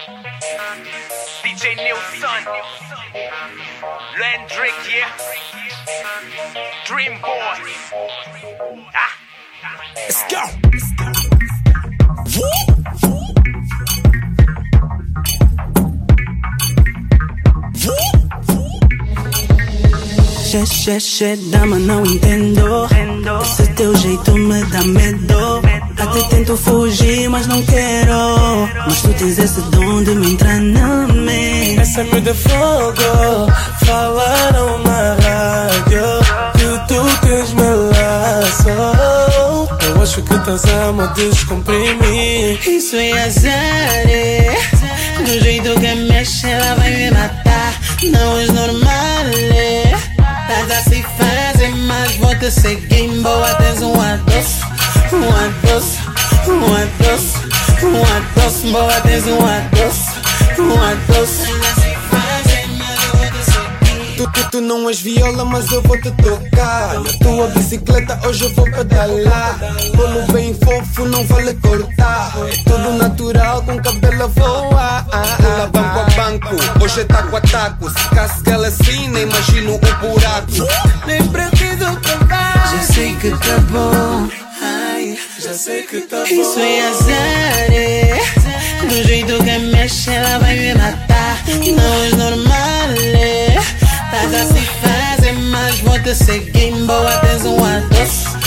DJ Nilson, Landrick, yeah, Dream Boy. Let's go. Dama, não entendo. Esse teu jeito me dá medo. Até tento fugir, mas não quero. Mas tu tens esse dom de me entrar na mente. Essa me dá fogo. Falaram na rádio que tu tens melaço. Eu acho que estás a me descomprimir. Isso é azar, do jeito que mexe ela vai me matar. Não é normal, estás a se fazer, mas vou te seguir. Boa, tens um adoço. Boa, tens um adoço. Tu não és viola, mas eu vou te tocar. Na tua bicicleta hoje eu vou pedalar. Bolo bem fofo, não vale cortar. É tudo natural, com cabelo a voar. Pula banco a banco, hoje é taco a taco. Se casca ela assim, nem imagino o buraco. Nem preciso provar. Já sei que tá bom. Ai, já sei que tá bom. Isso é azar, do jeito que mexe ela vai me matar. Não é normal, estás a se fazer, mas vou te seguir. Boa, tens um adoço.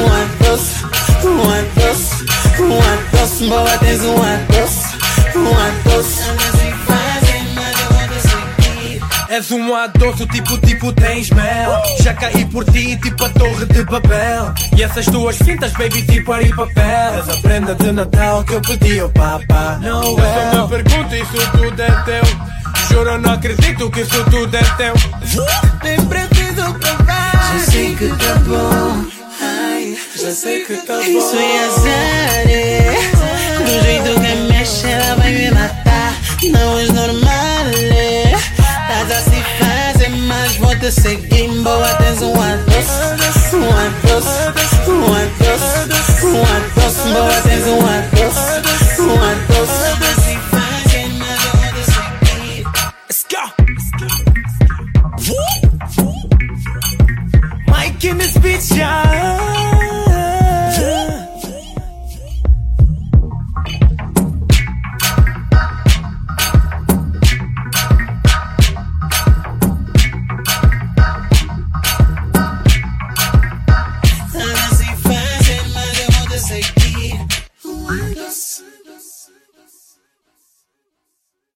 Boa, tens um adoço. És um adoço, tipo tens mel. Já caí por ti, tipo a torre de Babel. E essas tuas fintas, baby, tipo ar e papel. És a prenda de Natal que eu pedi ao papá Noel. Eu só me pergunto, isso tudo é teu. Juro, não acredito que isso tudo é teu. Nem preciso provar. Já sei que tá bom. Ai, já sei que tá bom. Isso é azar, do jeito que mexe ela vai me matar. Não é normal, estás a se fazer, mas vou te seguir.